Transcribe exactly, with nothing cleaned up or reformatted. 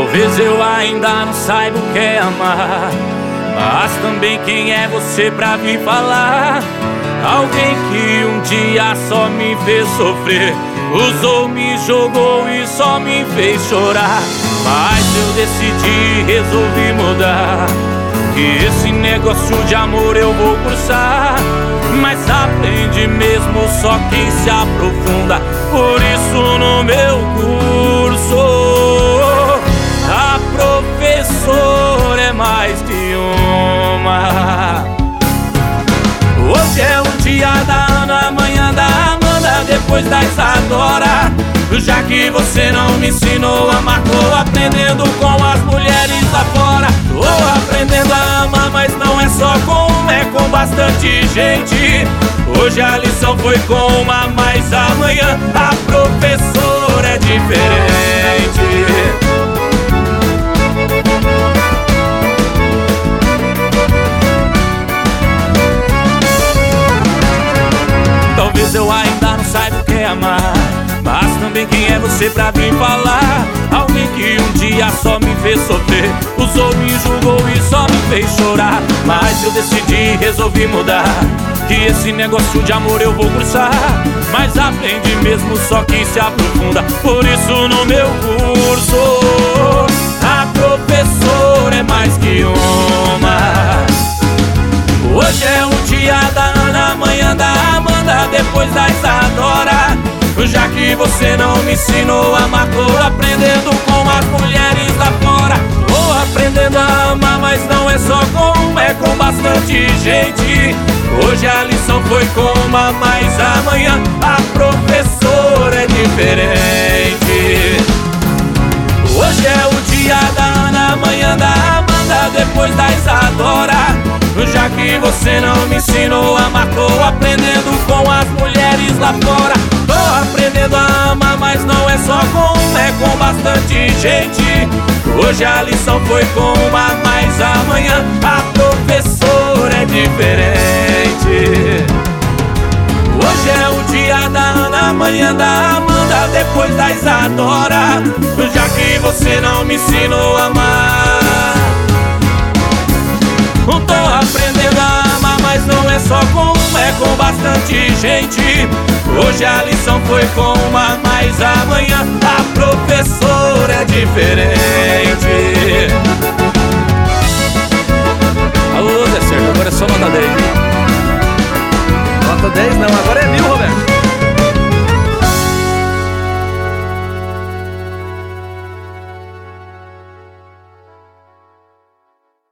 Talvez eu ainda não saiba o que é amar, mas também quem é você pra vir falar? Alguém que um dia só me fez sofrer, usou, me jogou e só me fez chorar. Mas eu decidi, resolvi mudar, que esse negócio de amor eu vou cursar. Mas aprende mesmo só quem se aprofunda, por isso no meu curso a professora é mais que uma. Hoje é o dia da Ana, amanhã da Amanda, depois da Isadora. Já que você não me ensinou a amar, tô aprendendo com as mulheres lá fora. Tô aprendendo a amar, mas não é só com uma, é com bastante gente. Hoje a lição foi com uma, mas amanhã a professora é diferente. Talvez eu ainda não saiba o que é amar, mas também quem é você pra vir falar? Alguém que um dia só me fez sofrer, usou, me julgou e só me fez chorar. Mas eu decidi, resolvi mudar, que esse negócio de amor eu vou cursar. Mas aprende mesmo só quem se aprofunda, por isso no meu curso a professora é mais que uma. Hoje é o dia da Ana, amanhã da Amanda, depois da Isadora. Já que você não me ensinou a amar, tô aprendendo com as mulheres lá fora. Tô aprendendo a amar, mas não é só com uma, é com bastante gente. Hoje a lição foi com uma, mas amanhã a professora é diferente. Hoje é o dia da Ana, amanhã da Amanda, depois da Isadora. Já que você não me ensinou a amar, tô aprendendo com as mulheres lá fora. Tô aprendendo a amar, mas não é só com uma, é com bastante gente. Hoje a lição foi com uma, mas amanhã a professora é diferente. Hoje é o dia da Ana, amanhã da Amanda, depois da Isadora. Já que você não me ensinou a amar, tô aprendendo a amar, mas não é só com uma, é com bastante gente. Hoje a lição foi com uma, mas amanhã a professora é diferente.